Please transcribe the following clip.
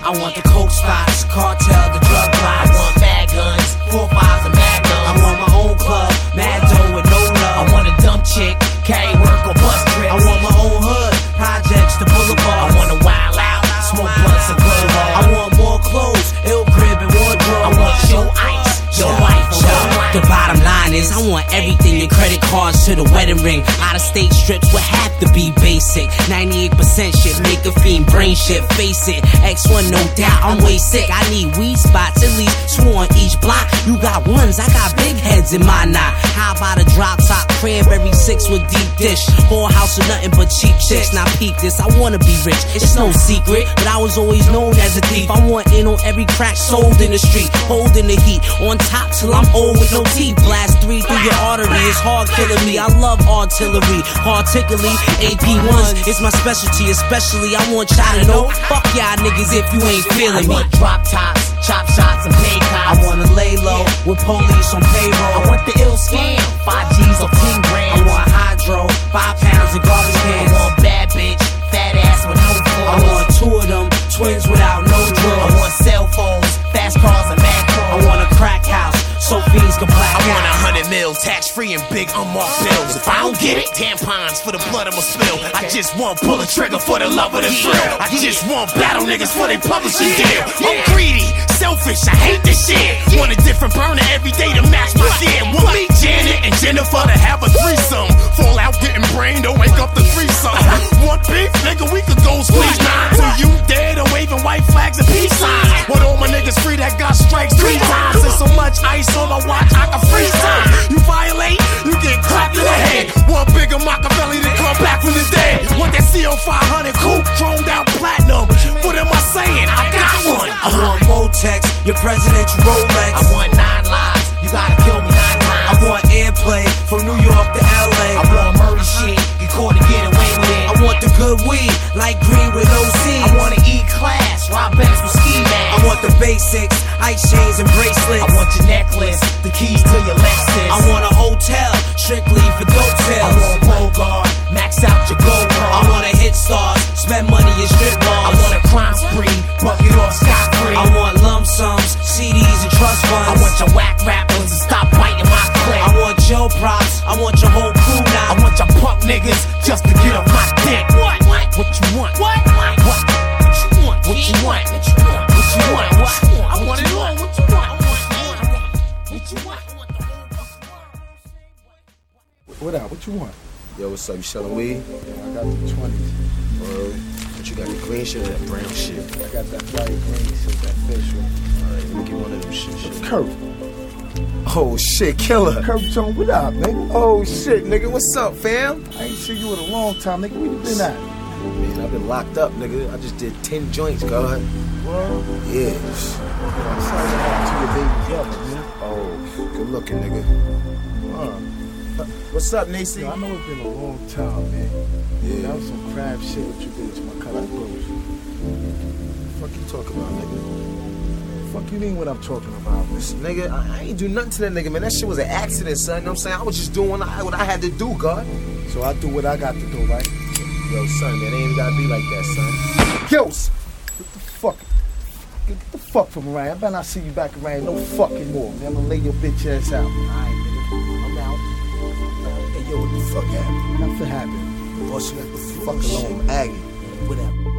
I want the coke spots, cartel, the drug plots. I want mad guns, 4-5s and magnums. I want my own club, mad dough with no love. I want a dumb chick, carry work or bus trips. I want my own hood, projects, the boulevard. I want a wild out, smoke blunts and go hard. I want more clothes, ill crib and wardrobe. I want your ice, your wife, the bottom line is I want everything, your credit cards to the wedding ring. Out of state strips would have to be basic. 98% shit, make a fiend brain shit. Face it, X1 no doubt, I'm way sick. I need weed spots, at least 2 on each block. You got ones, I got big heads in my knot. How about a drop top cranberry 6 with deep dish? Whole house with nothing but cheap chicks. Now peep this, I wanna be rich, it's no secret, but I was always known as a thief. I want in on every crack sold in the street, holding the heat on top till I'm old with no teeth. Blast 3 through your artery, it's hard killing me. I love artillery, particularly AP1s. It's my specialty, especially I want y'all to know. Fuck y'all niggas if you ain't feeling me. I want drop tops, chop shots and pay cops. I wanna lay low with police on payroll. I want the ill scam, 5 G's or 10 grams. I want hydro, 5 pounds of garbage cans. I want bad bitch, fat ass with no flaws. I want 2 of them, twins without no drawers. I want cell phones, fast cars and mad cars. I want a crack house, so fiends can black out. I want 100 mil, tax free and big unmarked bills. If I don't get it, tampons for the blood I'ma spill. I just want pull a trigger for the love of the thrill. I just want battle niggas for they publishing deal. I'm greedy, selfish, I hate this shit. Want a different burner every day to match my gear. Want me, Janet, and Jennifer to have a threesome. Fall out getting brain, don't wake up the threesome. Want beef, nigga, we could go squeeze 9 till you dead or waving white flags and peace signs. Want all my niggas free that got strikes 3 times. There's so much ice on my watch, I can freeze time. You violate, you get clapped in the head. Want bigger Machiavelli to come back from the dead. Want that CO 500 coupe, chromed out platinum. What am I saying? I got one. I want Motex, your presidential Rolex. I want 9 lives, you gotta kill me 9 times. I want airplay from New York to LA. I want Murray shit, get caught and get away with it. I want the good weed, like green with no seeds. I want an E-class, rob banks with ski masks. I want the basics, ice chains and bracelets. I want your necklace, the keys to your Lexus. I want a hotel, strictly for dope sales. I want Bogart, max out your gold card. I want a hit stars, spend money in strip malls. I want a crime spree, bucket off scot-free. I want lump sums, CDs and trust funds. I want your whack rappers to stop biting my clip. I want your props, I want your whole crew now. I want your punk niggas just to get off my dick. What? What you want? What? What you want? What you want? What you want? What you want? What? I want it all. What you want? What you want? What up? What you want? Yo, what's up? You selling weed? Yeah, I got the 20s. What you got, the green shit or that brown shit? I got that light green shit, that fish one. Alright, let me get one of them shit. Kurt. Oh shit, killer. Kurt Jones, what up, nigga? Oh shit, nigga, what's up, fam? I ain't seen you in a long time, nigga. Where you been at? Man, I've been locked up, nigga. I just did 10 joints, God. What? Yeah. I'm sorry to your baby brother, man. Oh, good looking, nigga. What's up, Nacy? Yo, I know it's been a long time, man. Yeah. That was some crab shit what you did to my cut. I broke you. What the fuck you talking about, nigga? Fuck you mean what I'm talking about, man? Listen, nigga, I ain't do nothing to that nigga, man. That shit was an accident, son. You know what I'm saying? I was just doing what I had to do, God. So I do what I got to do, right? Yo, son, man, it ain't gotta be like that, son. Yo, what the fuck? Get the fuck from around. I better not see you back around no fucking more, man. I'm gonna lay your bitch ass out. Alright, nigga. I'm out. Hey, yo, what the fuck happened? Nothing happened. Boss, you got the fuck alone, Aggie. Whatever.